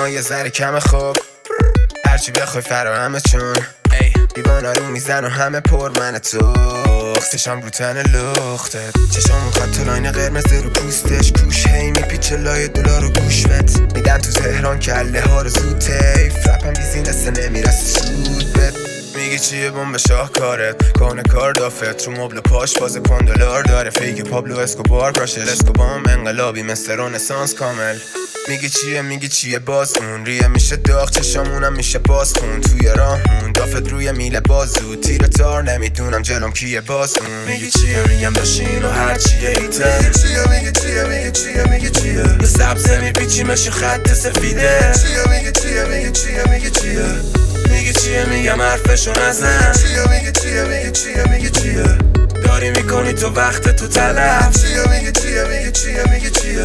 یه ذره کمه خب هرچی بخوای فراهمه چون دیوانا رو میزن و همه پر من تو چشم رو تن لخته چشم خط تو لاین قرمز رو پوستش کوش هی میپیچه لای دلار و گوشوت میدن تو تهران کله ها رو زود تیف رپم بیزینسه نمیرسه سود بد میگی چیه بمب شاهکارت کهنه کار دافت رو مبل پاش باز $5 داره فیک پابلو اسکوبار کراشل اسکوبام انقلابی مثل رنسانس کامل میگی چیه باز اون ریه میشه داغ چشامونم میشه باز خون توی راهمون دافت روی میله بازو تیر تار نمیدونم جلوم کیه باز اون میگی چیه میگم داشین و هر چیه ایته میگی چیه یه سبزه میپیچیمش خط سفیده میگی چیه میگم حرفشو نزن میگی چیه داری میکنی تو وقت تو طلب میگی چیه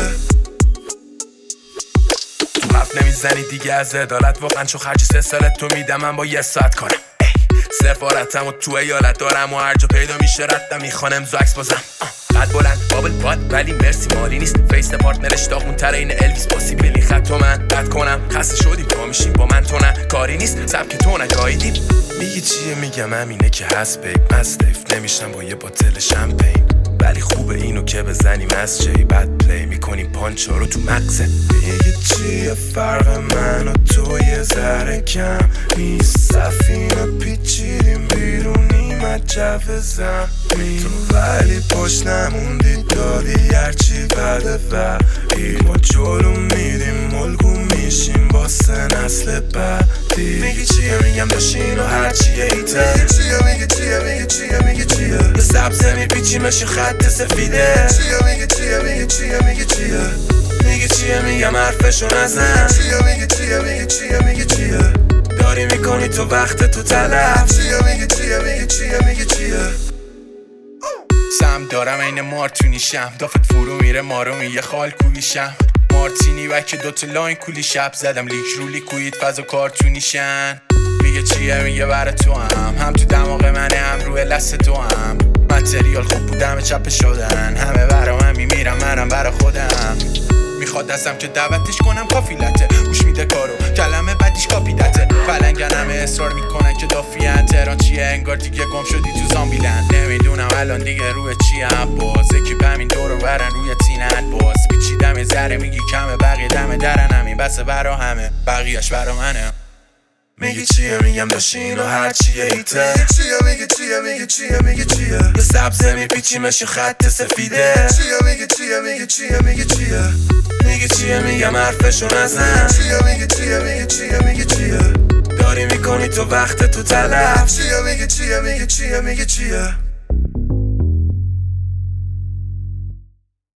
حرف نمیزنی دیگه از عدالت واقعا چون خرج 3 سالت تو میدم من با 1 ساعت کارم سفارتم و تو ایالت دارم و هر جا پیدا میشه ردم میخوان امضا عکس بازم قد بلند بابل پاد ولی مرسی مالی نیست فیس پارتنرش داغون تر این الویس پاسیبلی خط و من قد کنم خسته شدیم پا میشیم با من تو نه کاری نیست سبک تو نگاهیدیم میگی چیه میگم همینه که هست بیگ مستیف نمیشم با یه باتل شمپین ولی خوبه اینو که بزنیم از جی بد پلی میکنیم پانچا رو تو مغزه میگی چیه فرق من و تو یه ذره کم نیست سفینه پیچیدیم بیرونیم از جو زمین تو ولی پشت نموندی دادی هرچی بده ولی ما جلو میدیم ملگو میشیم واسه نسل بعدی میگی چیه میگم داشین و هرچیه ایته میگی چیه یه سبزه میپیچیمش خط سفیده میگی چیه میگم حرفشو نزن میگی چیه داری میکنی تو وقت تو طلب میگی چیه سم دارم این مارتونیشم دافت فرو میره مارو یه خال کولیشم مارتینی و که 2 لاین کولی شب زدم لیک رو لیکوید فاز و کارتونیشن میگه چیه میگه بر تو هم تو دماغ منه هم روی لست تو هم متریال خوب بودم چپ شدن همه برا من میمیرم منم برا خودم میخواد دستم که دعوتش کنم کافیلته گوش میده کارو کلمه بعدیش کاپیدته فلنگن همه اصرار میکنن که دافیان تهران چیه انگار دیگه گم شدی تو زامبیلند نمیدونم الان دیگه روی چیه باز اکیپ همین دورو برن روی تینن باز پیچیدم ذره میگی کمه بقیه دم درن همین بسه برا همه بقیهش برا منه میگی چیه میگم داشین و هر چیه ایته میگی چیه یه سبزه میپیچیمش خط سفیده میگی چیه میگم حرفشو نزن میگی چیه داری میکنی تو وقت تو طلب میگی چیه